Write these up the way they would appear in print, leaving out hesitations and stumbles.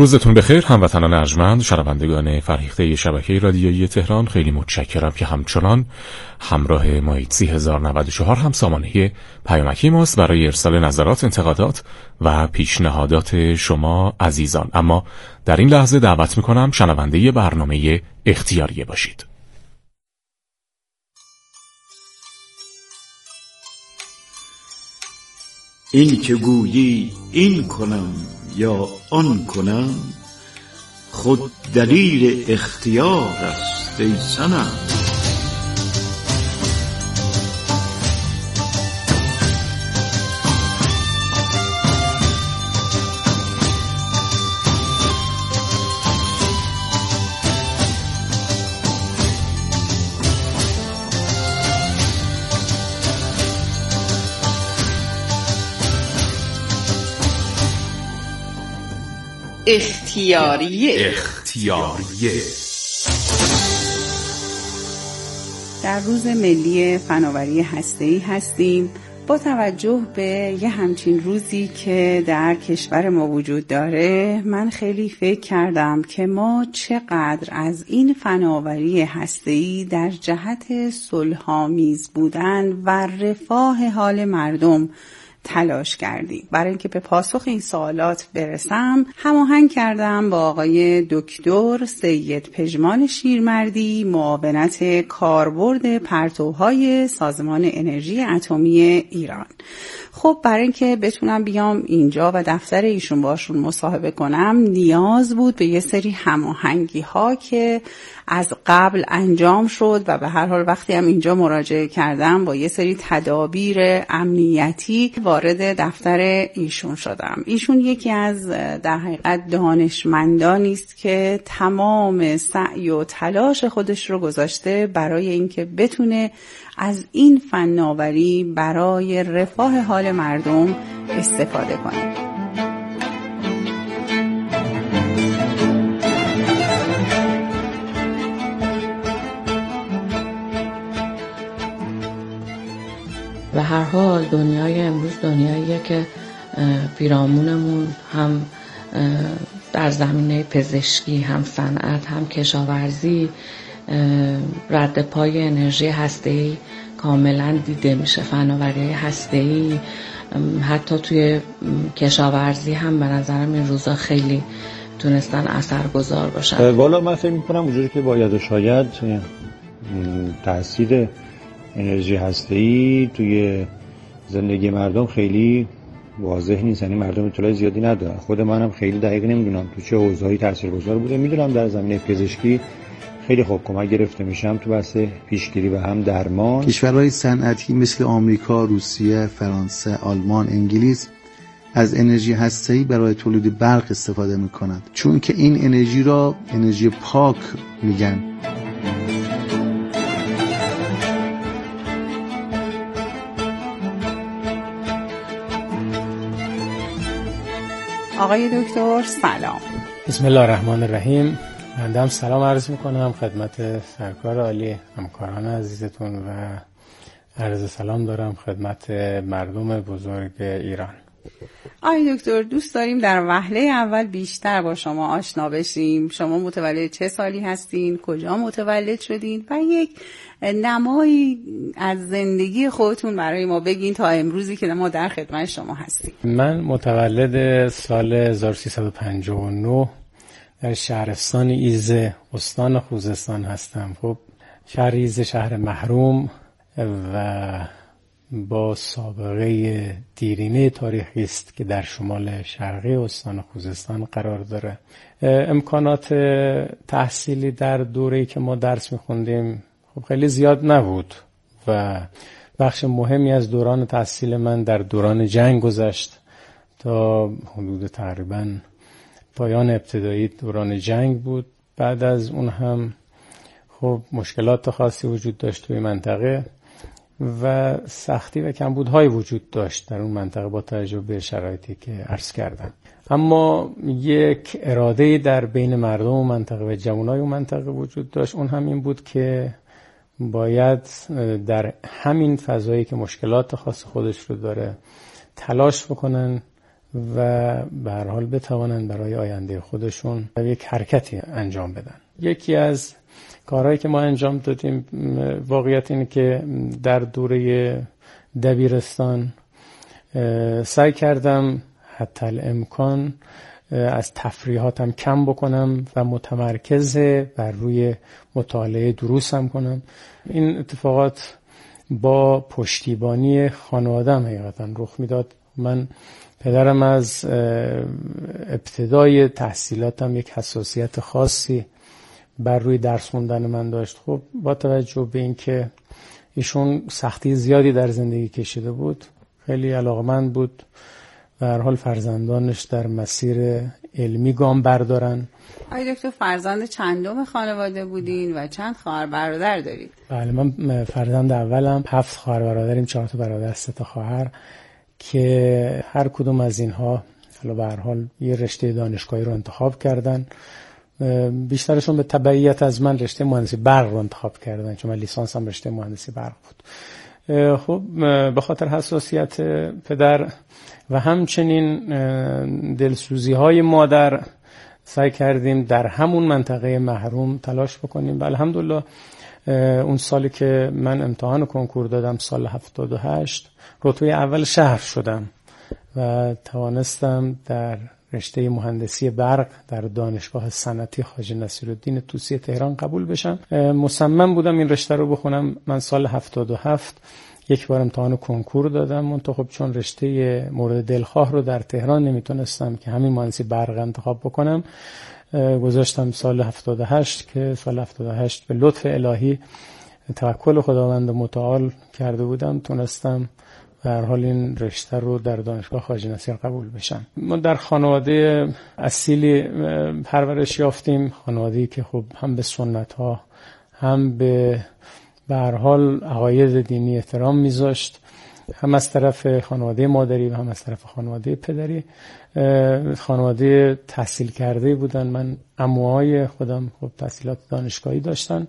روزتون بخیر هموطنان ارجمند، شنوندگان فرهیخته شبکه رادیویی تهران. خیلی متشکرم که همچنان همراه مایید. 3094 هم سامانه پیامکی ماست برای ارسال نظرات، انتقادات و پیشنهادات شما عزیزان. اما در این لحظه دعوت میکنم شنونده برنامه اختیاریه باشید. این که گویی این کنم یا آن کنم، خود دلیل اختیار است ای صنم. اختیاریه. در روز ملی فناوری هسته‌ای هستیم. با توجه به یه همچین روزی که در کشور ما وجود داره، من خیلی فکر کردم که ما چقدر از این فناوری هسته‌ای در جهت صلح‌آمیز بودن و رفاه حال مردم تلاش کردیم. برای اینکه به پاسخ این سوالات برسم، هماهنگ کردم با آقای دکتر سید پژمان شیرمردی، معاونت کاربرد پرتوهای سازمان انرژی اتمی ایران. خب برای اینکه بتونم بیام اینجا و دفتر ایشون باشون مصاحبه کنم، نیاز بود به یه سری هماهنگی ها که از قبل انجام شد و به هر حال وقتی هم اینجا مراجعه کردم با یه سری تدابیر امنیتی وارد دفتر ایشون شدم. ایشون یکی از در حقیقت دانشمندانی است که تمام سعی و تلاش خودش رو گذاشته برای اینکه بتونه از این فناوری برای رفاه حال مردم استفاده کنه. به هر حال دنیای امروز دنیاییه که پیرامونمون هم در زمینه پزشکی، هم صنعت، هم کشاورزی رد پای انرژی هسته‌ای کاملا دیده میشه. فناوری هسته‌ای حتی توی کشاورزی هم به نظرم این روزا خیلی تونستن اثرگذار باشن. والا من فکر میکنم اونجوری که باید و شاید تاثیر انرژی هسته‌ای توی زندگی مردم خیلی واضح نیست، یعنی مردم اطلاع زیادی ندارن. خود منم خیلی دقیق نمیدونم تو چه حوزه‌ای تاثیرگذار بوده. میدونم در زمینه پزشکی خیلی خوب کمک گرفته میشم تو بحث پیشگیری و هم درمان. کشورهای صنعتی مثل آمریکا، روسیه، فرانسه، آلمان، انگلیس از انرژی هسته‌ای برای تولید برق استفاده میکنند، چون که این انرژی را انرژی پاک میگن. آقای دکتر سلام. بسم الله الرحمن الرحیم. من هم سلام عرض میکنم خدمت سرکار عالی، همکاران عزیزتون و عرض سلام دارم خدمت مردم بزرگ ایران. آقای دکتر، دوست داریم در وهله اول بیشتر با شما آشنا بشیم. شما متولد چه سالی هستین؟ کجا متولد شدین؟ و یک نمایی از زندگی خودتون برای ما بگین تا امروزی که ما در خدمت شما هستیم. من متولد سال 1359 در شهرستان ایزه، استان خوزستان هستم. خب شهر ایزه شهر محروم و با سابقه دیرینه تاریخی است که در شمال شرقی استان خوزستان قرار داره. امکانات تحصیلی در دوره‌ای که ما درس می‌خوندیم خب خیلی زیاد نبود و بخش مهمی از دوران تحصیل من در دوران جنگ گذشت تا حدود تقریباً پایان ابتدایی دوران جنگ بود. بعد از اون هم خب مشکلات خاصی وجود داشت توی منطقه و سختی و کمبودهای وجود داشت در اون منطقه با توجه به شرایطی که عرض کردم. اما یک اراده در بین مردم و منطقه و جوانای اون منطقه وجود داشت. اون هم این بود که باید در همین فضایی که مشکلات خاص خودش رو داره تلاش بکنن و به هر حال بتوانند برای آینده خودشون یک حرکتی انجام بدن. یکی از کارهایی که ما انجام دادیم، واقعیت اینه که در دوره دبیرستان سعی کردم حتی الامکان از تفریحاتم کم بکنم و متمرکز بر روی مطالعه دروسم کنم. این اتفاقات با پشتیبانی خانواده‌ام حقیقتا رخ میداد. من پدرم از ابتدای تحصیلاتم یک حساسیت خاصی بر روی درس خوندن من داشت. خب با توجه به اینکه ایشون سختی زیادی در زندگی کشیده بود، خیلی علاقمند بود و هر حال فرزندانش در مسیر علمی گام بردارن. آقای دکتر فرزند چندم خانواده بودین و چند خواهر برادر دارید؟ بله، من فرزند اولم، 7 خواهر برادریم، 4 تا برادر، 3 تا خواهر که هر کدوم از اینها حالا به هر حال یه رشته دانشگاهی رو انتخاب کردن. بیشترشون به تبعیت از من رشته مهندسی برق رو انتخاب کردن، چون من لیسانسم رشته مهندسی برق بود. خب به خاطر حساسیت پدر و همچنین دلسوزی های مادر سعی کردیم در همون منطقه محروم تلاش بکنیم و الحمدلله اون سالی که من امتحان کنکور دادم، سال 78، رتبه اول شهر شدم و توانستم در رشته مهندسی برق در دانشگاه صنعتی خواجه نصیرالدین طوسی تهران قبول بشم. مصمم بودم این رشته رو بخونم. من سال 77 یک بار امتحان کنکور دادم، منتها خب چون رشته مورد دلخواه رو در تهران نمیتونستم که همین مهندسی برق انتخاب بکنم، گذاشتم سال 78 که سال 78 به لطف الهی توکل خداوند متعال کرده بودم، تونستم به هر حال این رشته رو در دانشگاه خواجه نصیر قبول بشم. ما در خانواده اصیلی پرورش یافتیم، خانواده‌ای که خب هم به سنت ها هم به هر حال عقاید دینی احترام میذاشت، هم از طرف خانواده مادری و هم از طرف خانواده پدری. خانواده تحصیل کرده بودن. من عموهای خودم خب تحصیلات دانشگاهی داشتن.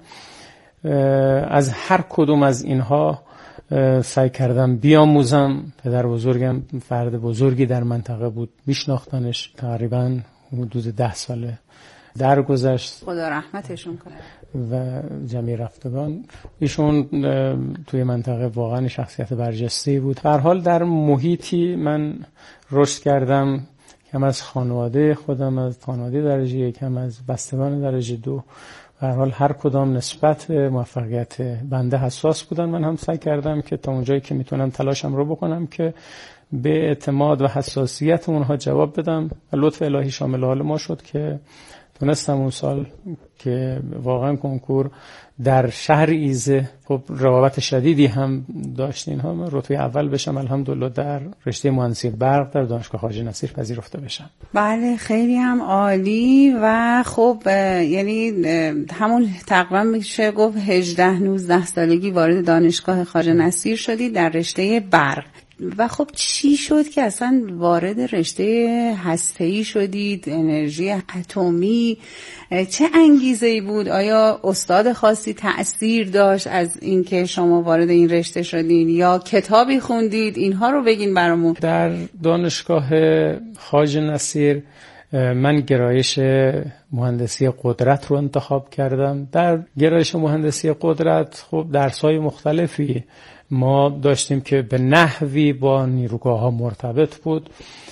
از هر کدوم از اینها سعی کردم بیاموزم. پدر بزرگم فرد بزرگی در منطقه بود، میشناختنش، تقریبا حدود 10 ساله درگذشت، خدا رحمتشون کنه، و جمعی رفتگان. ایشون توی منطقه واقعا شخصیت برجسته‌ای بود. به هر حال در محیطی من رشد کردم که هم از خانواده خودم، از خانواده درجه 1، هم از بستگان درجه 2، به هر حال هر کدام نسبت به موفقیت بنده حساس بودن. من هم سعی کردم که تا اونجایی که میتونم تلاشم رو بکنم که به اعتماد و حساسیت اونها جواب بدم و لطف الهی شامل حال ما شد که تونستم اون سال که واقعا کنکور در شهر ایزه خب رقابت شدیدی هم داشت، اینها رتبه اول بشم، الحمدلله در رشته مهندسی برق در دانشگاه خواجه نصیر پذیرفته بشم. بله خیلی هم عالی. و خب یعنی همون تقریبا میشه گفت 18-19 سالگی وارد دانشگاه خواجه نصیر شدید در رشته برق. و خب چی شد که اصلا وارد رشته هسته‌ای شدید، انرژی اتمی؟ چه انگیزه‌ای بود؟ آیا استاد خاصی تأثیر داشت از اینکه شما وارد این رشته شدین یا کتابی خوندید؟ اینها رو بگین برامون. در دانشگاه خواجه نصیر من گرایش مهندسی قدرت رو انتخاب کردم. در گرایش مهندسی قدرت خب درس‌های مختلفی ما داشتیم که به نحوی با نیروگاه ها مرتبط بود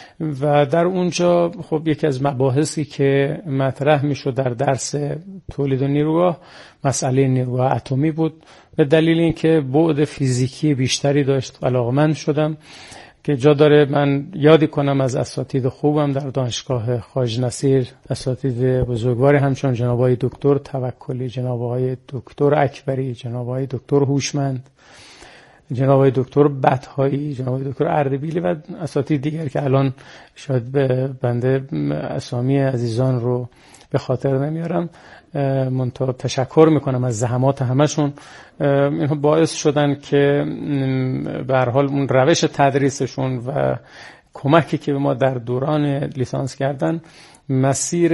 و در اونجا خب یکی از مباحثی که مطرح میشد در درس تولید نیروگاه مسئله نیروگاه اتمی بود. به دلیل اینکه بعد فیزیکی بیشتری داشت علاقه‌مند شدم که جا داره من یادی کنم از اساتید خوبم در دانشگاه خواجه نصیر، اساتید بزرگواری همچون جناب آقای دکتر توکلی، جناب آقای دکتر اکبری، جناب آقای دکتر هوشمند، جناب آقای دکتر بطحایی، جناب آقای دکتر اردبیلی و اساتید دیگر که الان شاید به بنده اسامی عزیزان رو به خاطر نمیارم، منتها تشکر میکنم از زحمات همشون. اینها باعث شدن که به هر حال اون روش تدریسشون و کمکی که به ما در دوران لیسانس کردن مسیر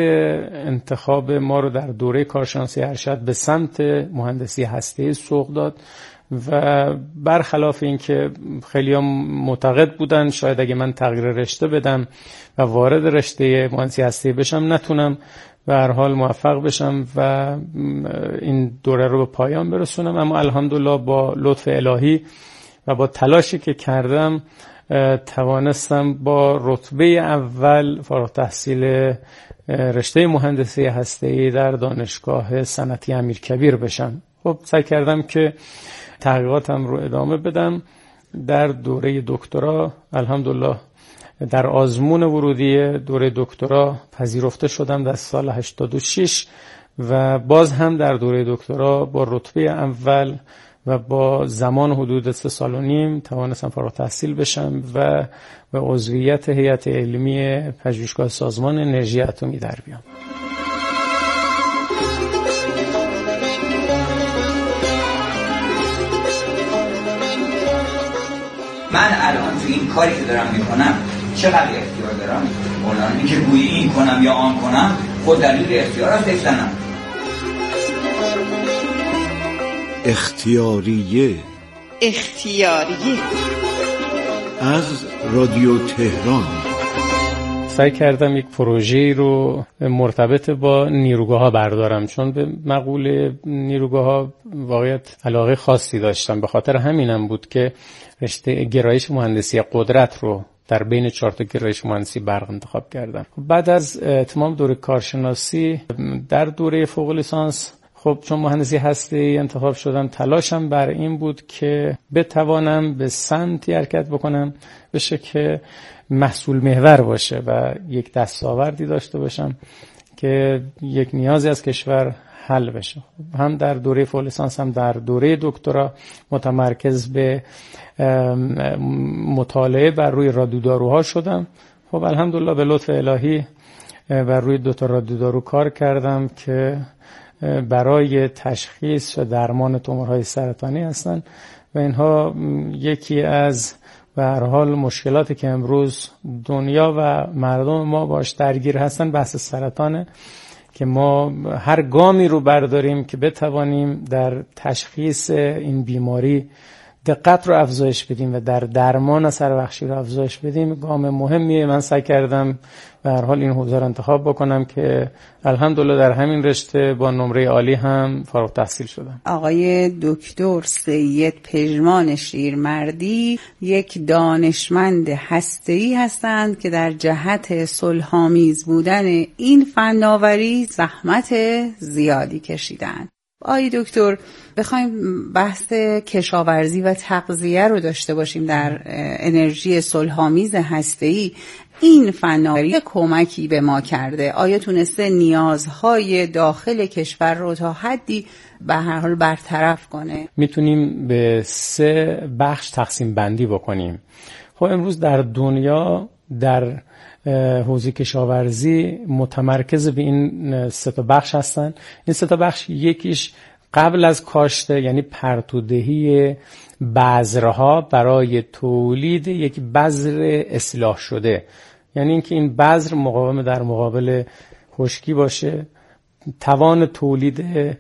انتخاب ما رو در دوره کارشناسی ارشد به سمت مهندسی هسته‌ای سوق داد و برخلاف این که خیلی هم معتقد بودن شاید اگه من تغییر رشته بدم و وارد رشته مهندسی هسته‌ای بشم نتونم به هر حال موفق بشم و این دوره رو به پایان برسونم، اما الحمدلله با لطف الهی و با تلاشی که کردم توانستم با رتبه اول فارغ التحصیل رشته مهندسی هسته‌ای در دانشگاه صنعتی امیرکبیر بشم. خب سعی کردم که تحقیقاتم رو ادامه بدم. در دوره دکترا الحمدلله در آزمون ورودی دوره دکترا پذیرفته شدم در سال 86 و باز هم در دوره دکترا با رتبه اول و با زمان حدود 3 سال و نیم توانستم فارغ التحصیل بشم و به عضویت هیئت علمی پژوهشگاه سازمان انرژی اتمی در بیام. من الان تو این کاری که دارم میکنم چقدر اختیار دارم؟ مولانا میگه گویی این کنم یا آن کنم خود دلیل اختیار است افتنم. اختیاریه از رادیو تهران. سعی کردم یک پروژه رو مرتبط با نیروگاه ها بردارم، چون به مقوله نیروگاه ها واقعیت علاقه خاصی داشتم. به خاطر همینم بود که رشته گرایش مهندسی قدرت رو در بین 4 تا گرایش مهندسی برق انتخاب کردم. بعد از تمام دوره کارشناسی در دوره فوق لیسانس خب چون مهندسی هسته‌ای انتخاب شدم، تلاشم بر این بود که بتوانم به سمتی حرکت بکنم بشه که محصول محور باشه و یک دستاوردی داشته باشم که یک نیازی از کشور حل بشه. هم در دوره فوق لیسانس هم در دوره دکترا متمرکز به مطالعه بر روی رادیوداروها شدم. خب الحمدلله به لطف الهی بر روی 2 تا رادیودارو کار کردم که برای تشخیص و درمان تومورهای سرطانی هستن و اینها یکی از به هر حال مشکلاتی که امروز دنیا و مردم ما باش درگیر هستن بحث سرطانه که ما هر گامی رو برداریم که بتوانیم در تشخیص این بیماری دقت رو افزایش بدیم و در درمان اثر بخشی رو افزایش بدیم گام مهمیه. من سعی کردم به هر حال این حوزه رو انتخاب بکنم که الحمدلله در همین رشته با نمره عالی هم فارغ التحصیل شدم. آقای دکتر سید پژمان شیرمردی یک دانشمند هسته‌ای هستند که در جهت صلح‌آمیز بودن این فناوری زحمت زیادی کشیدند. آقای دکتر بخوایم بحث کشاورزی و تغذیه رو داشته باشیم در انرژی صلح‌آمیز هسته‌ای، این فناوری کمکی به ما کرده؟ آیا تونسته نیازهای داخل کشور رو تا حدی به هر حال برطرف کنه؟ میتونیم به 3 بخش تقسیم بندی بکنیم. خب امروز در دنیا در حوزه کشاورزی متمرکز به این 3 تا بخش هستن. این 3 تا بخش یکیش قبل از کاشته یعنی پرتودهی بذرها برای تولید یک بذر اصلاح شده، یعنی اینکه این بذر مقاوم در مقابل خشکی باشه، توان تولید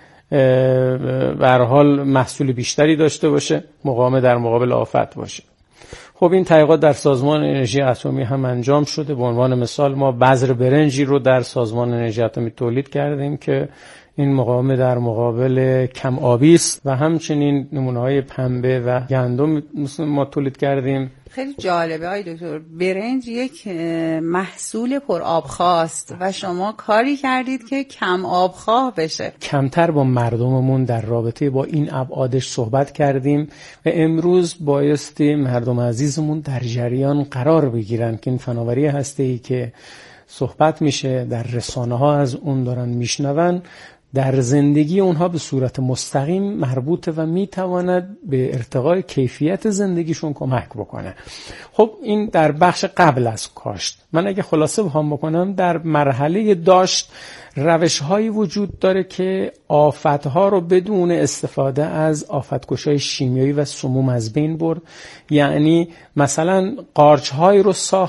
به هر حال محصول بیشتری داشته باشه، مقاوم در مقابل آفت باشه. خب این تحقیقات در سازمان انرژی اتمی هم انجام شده. به عنوان مثال ما بذر برنجی رو در سازمان انرژی اتمی تولید کردیم که این مقاوم در مقابل کم آبی است و همچنین نمونه‌های پنبه و گندم ما تولید کردیم. خیلی جالبه آقای دکتر، برنج یک محصول پر آبخواست و شما کاری کردید که کم آبخواه بشه. کمتر با مردممون در رابطه با این ابعادش صحبت کردیم و امروز بایستی مردم عزیزمون در جریان قرار بگیرن که این فناوری هسته‌ای که صحبت میشه در رسانه‌ها از اون دارن میشنون، در زندگی اونها به صورت مستقیم مربوطه و میتواند به ارتقای کیفیت زندگیشون کمک بکنه. خب این در بخش قبل از کاشت. من اگه خلاصه بخوام بکنم، در مرحله داشت روش‌هایی وجود داره که آفت‌ها رو بدون استفاده از آفت‌کشای شیمیایی و سموم از بین برد. یعنی مثلا قارچ‌هایی رو ساخت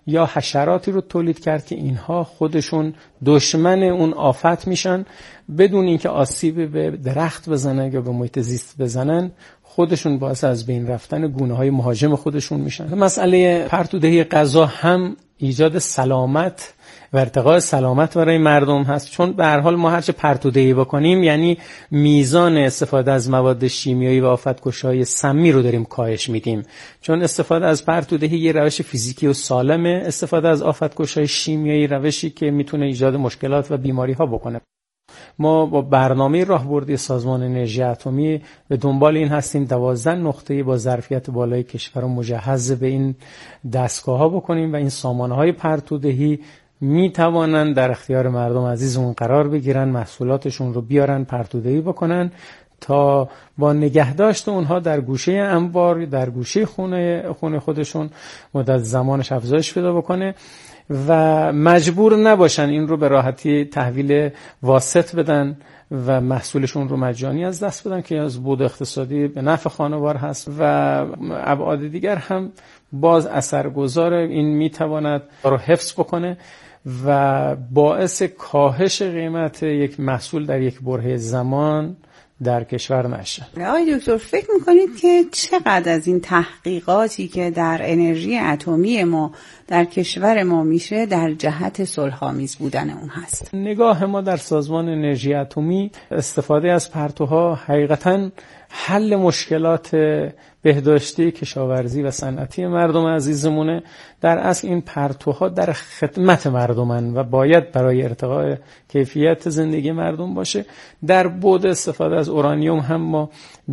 یا حشراتی رو تولید کرد که اینها خودشون دشمن اون آفت میشن، بدون اینکه آسیب به درخت بزنن یا به محیط زیست بزنن، خودشون باعث از بین رفتن گونه‌های مهاجم خودشون میشن. مسئله پرتودهی غذا هم ایجاد سلامت و ارتقاء سلامت برای مردم هست، چون به هر حال ما هرچه پرتودهی بکنیم یعنی میزان استفاده از مواد شیمیایی و آفت‌کش‌های سمی رو داریم کاهش میدیم، چون استفاده از پرتودهی یه روش فیزیکی و سالمه، استفاده از آفت‌کش‌های شیمیایی روشی که میتونه ایجاد مشکلات و بیماری‌ها بکنه. ما با برنامه راهبردی سازمان انرژی اتمی به دنبال این هستیم 12 نقطه با ظرفیت بالای کشور رو مجهز به این دستگاه‌ها بکنیم و این سامانه‌های پرتودهی می توانند در اختیار مردم عزیزمون قرار بگیرن، محصولاتشون رو بیارن پرتودهی بکنن تا با نگهداشت اونها در گوشه انبار، در گوشه خونه خودشون مدت زمانش افزایش پیدا بکنه و مجبور نباشن این رو به راحتی تحویل واسط بدن و محصولشون رو مجانی از دست بدن که از بود اقتصادی به نفع خانوار هست و ابعاد دیگر هم باز اثرگذار این میتواند رو حفظ بکنه و باعث کاهش قیمت یک محصول در یک برهه زمان در کشور نشه. آقای دکتر فکر میکنید که چقدر از این تحقیقاتی که در انرژی اتمی ما در کشور ما میشه در جهت صلح‌آمیز بودن اون هست؟ نگاه ما در سازمان انرژی اتمی استفاده از پرتوها حقیقتاً حل مشکلات بهداشتی، کشاورزی و صنعتی مردم عزیزمونه. در اصل این پرتوها در خدمت مردمن و باید برای ارتقاء کیفیت زندگی مردم باشه. در بعد استفاده از اورانیوم هم ما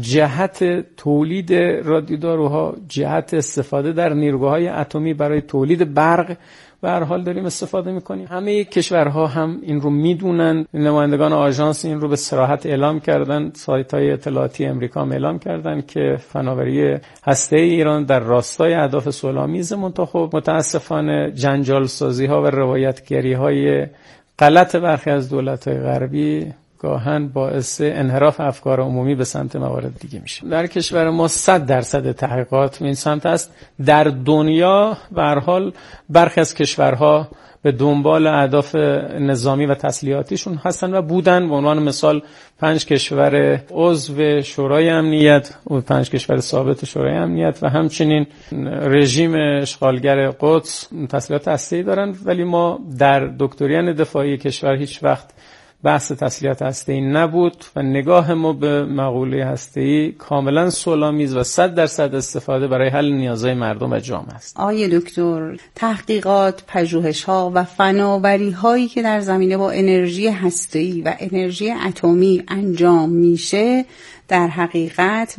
جهت تولید رادیوداروها، جهت استفاده در نیروگاه‌های اتمی برای تولید برق به هر حال داریم استفاده میکنیم. همه کشورها هم این رو میدونن، نمایندگان آژانس این رو به صراحت اعلام کردن، سایت‌های اطلاعاتی امریکا هم اعلام کردن که فناوری هسته‌ای ایران در راستای اهداف صلح‌آمیز منتخب متاسفانه جنجال سازی‌ها و روایتگری‌های غلط برخی از دولت‌های غربی گاهن باعث انحراف افکار عمومی به سمت موارد دیگه میشه. در کشور ما 100% تحقیقات این سمت است. در دنیا به هر حال برخی از کشورها به دنبال اهداف نظامی و تسلیحاتیشون هستن و بودن. به عنوان مثال 5 کشور عضو شورای امنیت و 5 کشور ثابت شورای امنیت و همچنین رژیم اشغالگر قدس تسلیحات هسته‌ای دارن، ولی ما در دکترین دفاعی کشور هیچ وقت بحث تسلیحات هسته‌ای نبود و نگاه ما به مقوله هسته‌ای کاملا صلح‌آمیز و 100% استفاده برای حل نیازهای مردم و جامعه است. آقای دکتر، تحقیقات، پژوهش‌ها و فناوری‌هایی که در زمینه با انرژی هسته‌ای و انرژی اتمی انجام میشه در حقیقت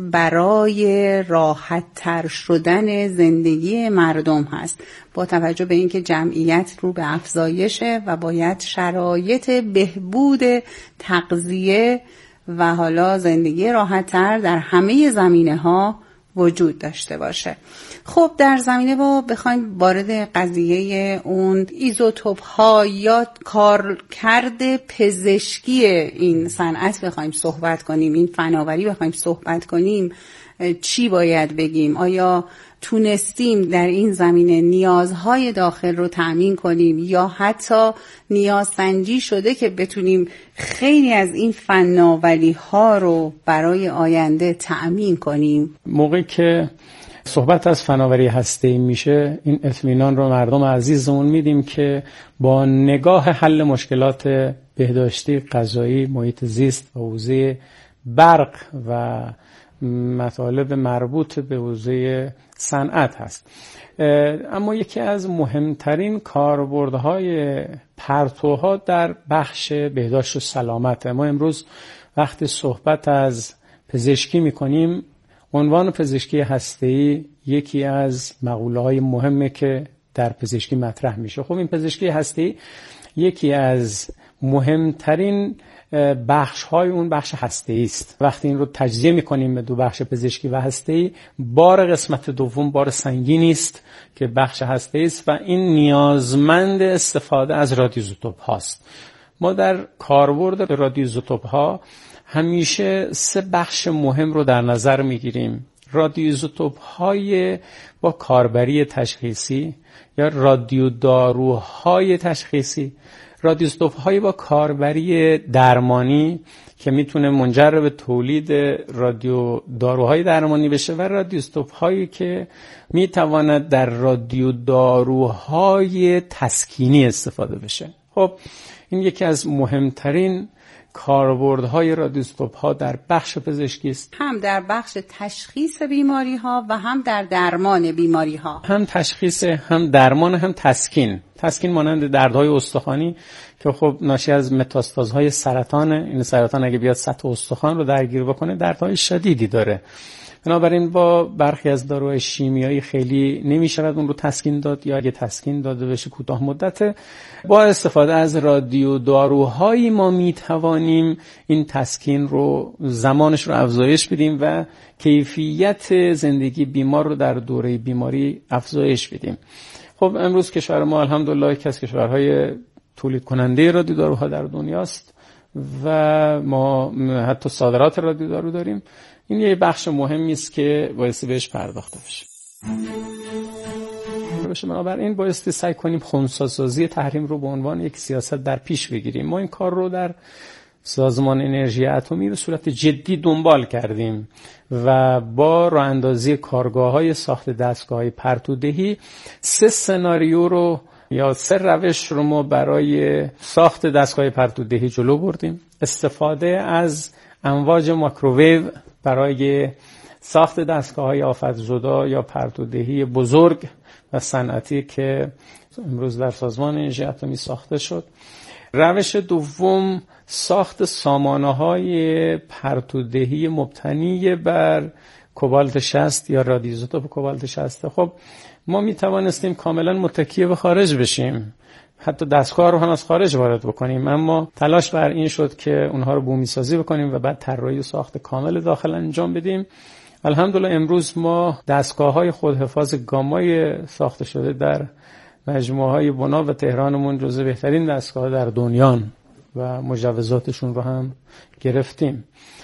برای راحت‌تر شدن زندگی مردم هست، با توجه به اینکه جمعیت رو به افزایشه و باید شرایط بهبود تغذیه و حالا زندگی راحت‌تر در همه زمینه‌ها وجود داشته باشه. خب در زمینه با بخوایم وارد قضیه اون ایزوتوپ ها یا کارکرد پزشکی این صنعت بخوایم صحبت کنیم، این فناوری بخوایم صحبت کنیم، چی باید بگیم؟ آیا تونستیم در این زمینه نیازهای داخل رو تأمین کنیم یا حتی نیازسنجی شده که بتونیم خیلی از این فناوری ها رو برای آینده تأمین کنیم؟ موقعی که صحبت از فناوری هسته‌ای میشه این اطمینان رو مردم عزیزمون میدیم که با نگاه حل مشکلات بهداشتی، غذایی، محیط زیست و حوزه برق و مطالب مربوط به حوزه صنعت هست. اما یکی از مهمترین کاربردهای پرتوها در بخش بهداشت و سلامت. ما امروز وقتی صحبت از پزشکی میکنیم، عنوان پزشکی هسته‌ای یکی از مقوله‌های مهمه که در پزشکی مطرح میشه. خب این پزشکی هسته‌ای یکی از مهمترین بخش‌های اون بخش هسته‌ای است. وقتی این رو تجزیه می‌کنیم به دو بخش پزشکی و هسته‌ای، بار قسمت دوم بار سنگینی است که بخش هسته‌ای است و این نیازمند استفاده از رادیوایزوتوپ هاست. ما در کاربرد رادیوایزوتوپ ها همیشه 3 بخش مهم رو در نظر می‌گیریم رادیوایزوتوپ‌های با کاربری تشخیصی یا رادیوداروهای تشخیصی، رادیوایزوتوپ‌های با کاربری درمانی که میتونه منجر به تولید رادیوداروهای درمانی بشه و رادیوایزوتوپ‌هایی که میتواند در رادیوداروهای تسکینی استفاده بشه. خب این یکی از مهمترین کاربردهای رادیوایزوتوپ‌ها در بخش پزشکی است، هم در بخش تشخیص بیماری‌ها و هم در درمان بیماری‌ها. هم تشخیص، هم درمان، هم تسکین مانند دردهای استخوانی که خب ناشی از متاستازهای سرطان. این سرطان اگه بیاد سطح استخوان رو درگیر بکنه دردهای شدیدی داره. بنابراین با برخی از داروهای شیمیایی خیلی نمی‌شود اون رو تسکین داد، یا اگه تسکین داده بشه کوتاه مدته. با استفاده از رادیوداروهایی ما میتوانیم این تسکین رو، زمانش رو افزایش بدیم و کیفیت زندگی بیمار رو در دوره بیماری افزایش بدیم. خب امروز کشور ما الحمدلله یکی از کشورهای تولید کننده رادیوداروها در دنیاست و ما حتی صادرات رادیودارو داریم. این یه بخش مهمی است که بایستی بهش پرداخته بشه. بنابراین بایستی سعی کنیم خنثی‌سازی تحریم رو به عنوان یک سیاست در پیش بگیریم. ما این کار رو در سازمان انرژی اتمی به صورت جدی دنبال کردیم و با راه اندازی کارگاه‌های ساخت دستگاه‌های پرتودهی 3 سناریو رو یا 3 روش رو ما برای ساخت دستگاه پرتودهی جلو بردیم. استفاده از امواج ماکروویو برای ساخت دستگاه‌های آفت‌زدا یا پرتودهی بزرگ و صنعتی که امروز در سازمان انرژی اتمی ساخته شد. روش دوم ساخت سامانه‌های پرتودهی مبتنی بر کوبالت 60 یا رادیوایزوتوپ کوبالت 60. خب ما می توانستیم کاملا متکی به خارج بشیم، حتی دستگاه رو هم از خارج وارد بکنیم، اما تلاش بر این شد که اونها رو بومی سازی بکنیم و بعد طراحی و ساخت کامل داخل انجام بدیم. الحمدلله امروز ما دستگاه‌های خودحفاظ گامای ساخته شده در مجموعه‌های بنا و تهرانمون جزو بهترین دستگاه در دنیا و مجوزاتشون رو هم گرفتیم.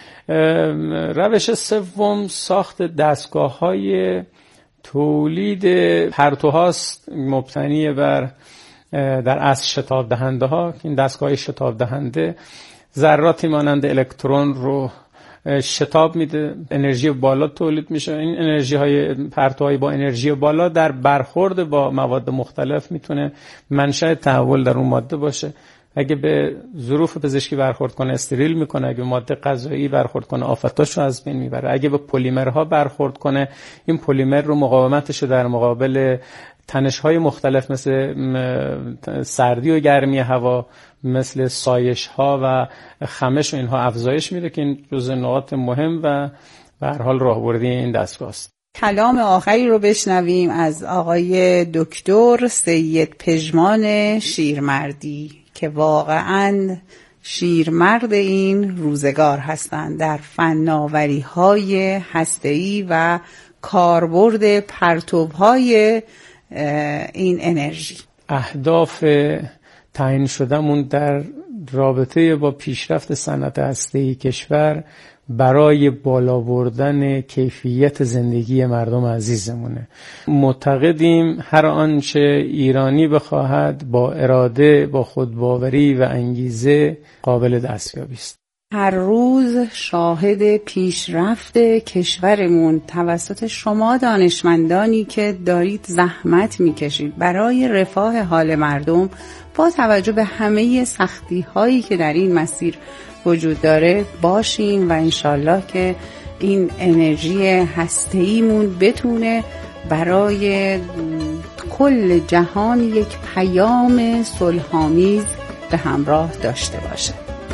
روش سوم ساخت دستگاه‌های تولید پرتوهاست مبتنی بر در اصل شتاب دهنده ها. این دستگاه شتاب دهنده ذراتی مانند الکترون رو شتاب میده، انرژی بالا تولید میشه. این انرژی های پرتوهای با انرژی بالا در برخورد با مواد مختلف میتونه منشأ تحول در اون ماده باشه. اگه به ظروف پزشکی برخورد کنه استریل میکنه، اگه به ماده غذایی برخورد کنه آفتاشو از بین میبره، اگه به پلیمرها برخورد کنه این پلیمر رو مقاومتشو در مقابل تنش‌های مختلف مثل سردی و گرمی هوا، مثل سایش‌ها و خمش و اینها افزایش میده که این جزء نقاط مهم و به هر حال راهبردی این دستگاه است. کلام آخری رو بشنویم از آقای دکتر سید پژمان شیرمردی که واقعاً شیرمرد این روزگار هستند در فناوری‌های هسته‌ای و کاربرد پرتوهای این انرژی. اهداف تعیین شده‌مون در رابطه با پیشرفت صنعت هسته‌ای کشور برای بالا بردن کیفیت زندگی مردم عزیزمونه. معتقدیم هر آنچه ایرانی بخواهد با اراده، با خودباوری و انگیزه قابل دستیابی است. هر روز شاهد پیشرفت کشورمون توسط شما دانشمندانی که دارید زحمت میکشید برای رفاه حال مردم با توجه به همه سختی هایی که در این مسیر وجود داره باشیم و انشالله که این انرژی هسته‌ایمون بتونه برای کل جهان یک پیام صلح‌آمیز به همراه داشته باشه.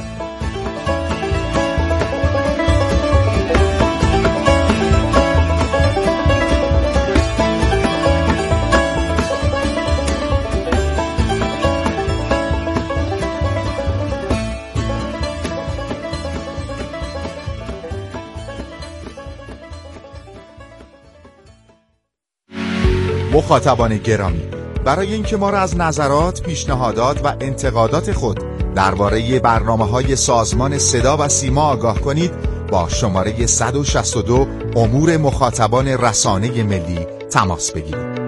مخاطبان گرامی، برای اینکه ما را از نظرات، پیشنهادات و انتقادات خود درباره برنامه‌های سازمان صدا و سیما آگاه کنید، با شماره 162 امور مخاطبان رسانه ملی تماس بگیرید.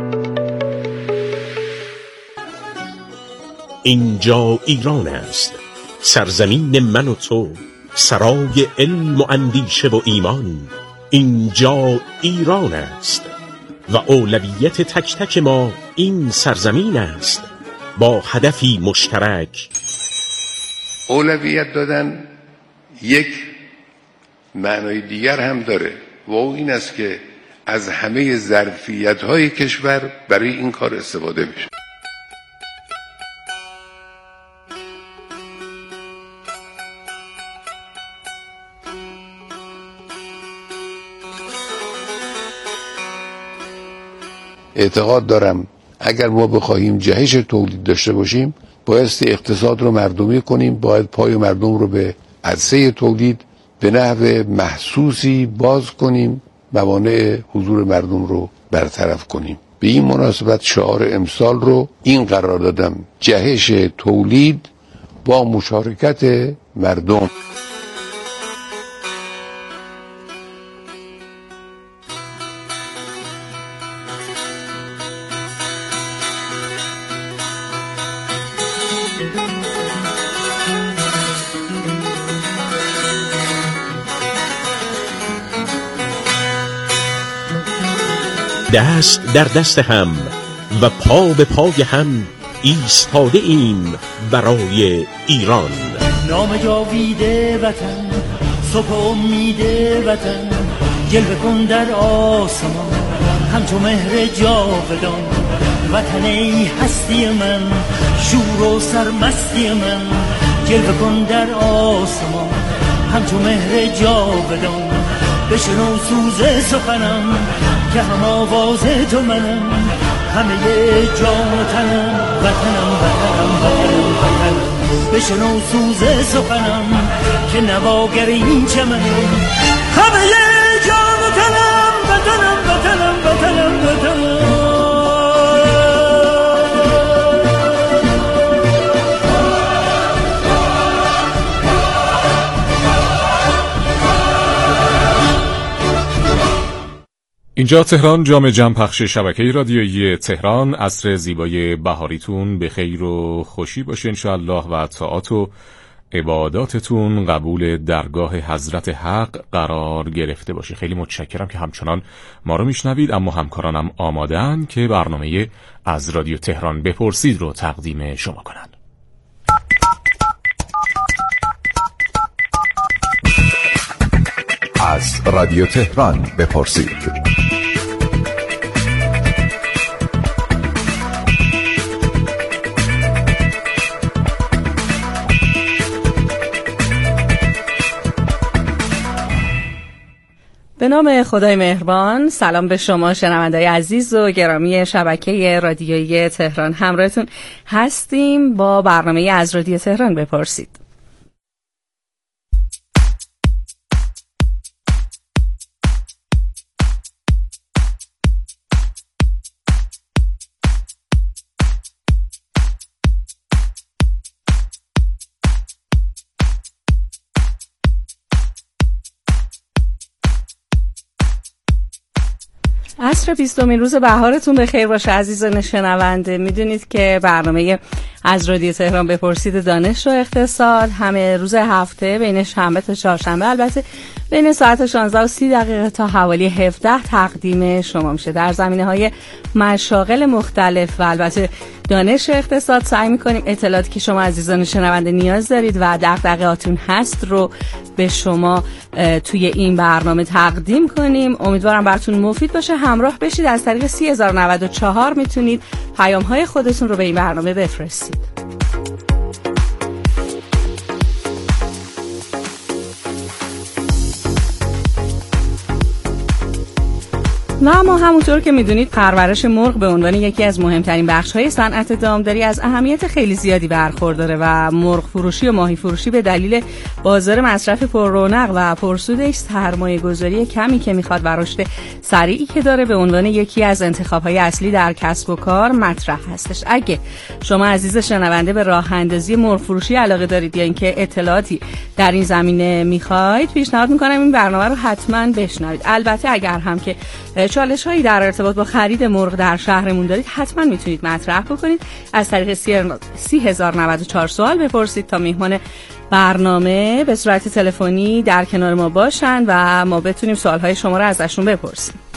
اینجا ایران است، سرزمین من و تو، سرای علم و اندیشه و ایمان. اینجا ایران است و اولویت تک تک ما این سرزمین است، با هدفی مشترک. اولویت دادن یک معنای دیگر هم داره و او این است که از همه ظرفیت‌های کشور برای این کار استفاده میشه. اعتقاد دارم اگر ما بخواهیم جهش تولید داشته باشیم، بایستی اقتصاد رو مردمی کنیم، باید پای مردم رو به عرصه تولید به نحو محسوسی باز کنیم، موانع حضور مردم رو برطرف کنیم. به این مناسبت شعار امسال رو این قرار دادم: جهش تولید با مشارکت مردم. دست در دست هم و پا به پای هم ایستاده ایم برای ایران. نام جاویده وطن، صبح امید وطن، جلوه کن در آسمان همچو مهر جاودان. وطن ای هستی من، شور و سرمستی من، جلوه کن در آسمان همچو مهر جاودان. بشنو سوز سخنم که هم آواز تو منم، همه جان و تنم، وطنم وطنم وطنم وطنم. بشنو سوز سخنم که نواگر این چمنم، همه جان و تنم، وطنم وطنم وطنم وطنم. اینجا تهران، جام جم پخش شبکه رادیویی تهران. عصر زیبای بهاریتون به خیر و خوشی باشه انشاءالله و طاعات و عباداتتون قبول درگاه حضرت حق قرار گرفته باشه. خیلی متشکرم که همچنان ما رو میشنوید. اما همکارانم آمادن که برنامه از رادیو تهران بپرسید رو تقدیم شما کنن. از رادیو تهران بپرسید. به نام خدای مهربان. سلام به شما شنونده‌های عزیز و گرامی شبکه رادیویی تهران. همراهتون هستیم با برنامه از رادیو تهران بپرسید. عصر 20مین روز بهارتون به خیر باشه عزیزان شنونده. میدونید که برنامه از رادیو تهران بپرسید دانش و اقتصاد همه روز هفته بین شنبه تا چهارشنبه، البته بین ساعت 16:30 تا حوالی 17 تقدیم شما میشه. در زمینه‌های مشاغل مختلف و البته دانش و اقتصاد سعی می‌کنیم اطلاعاتی که شما عزیزان شنونده نیاز دارید و دغدغه‌هاتون هست رو به شما توی این برنامه تقدیم کنیم. امیدوارم براتون مفید باشه. همراه بشید. از طریق 3094 میتونید پیام‌های خودتون رو به این برنامه بفرستید. و اما همونطور که میدونید پرورش مرغ به عنوان یکی از مهمترین بخش‌های صنعت دامداری از اهمیت خیلی زیادی برخورداره و مرغ فروشی و ماهی فروشی به دلیل بازار مصرف پر رونق و پرسودش، سرمایه‌گذاری کمی که میخواد و رشد سریعی که داره به عنوان یکی از انتخاب‌های اصلی در کسب و کار مطرح هستش. اگه شما عزیز شنونده به راه اندازی مرغ فروشی علاقه دارید یا اینکه اطلاعاتی در این زمینه میخواید، پیشنهاد میکنم این برنامه رو حتما بشنوید. البته اگر هم که چالش هایی در ارتباط با خرید مرغ در شهرمون دارید، حتما میتونید مطرح بکنید. از طریق 30,094 سوال بپرسید تا میهمان برنامه به صورت تلفنی در کنار ما باشن و ما بتونیم سوالهای شما رو ازشون بپرسیم.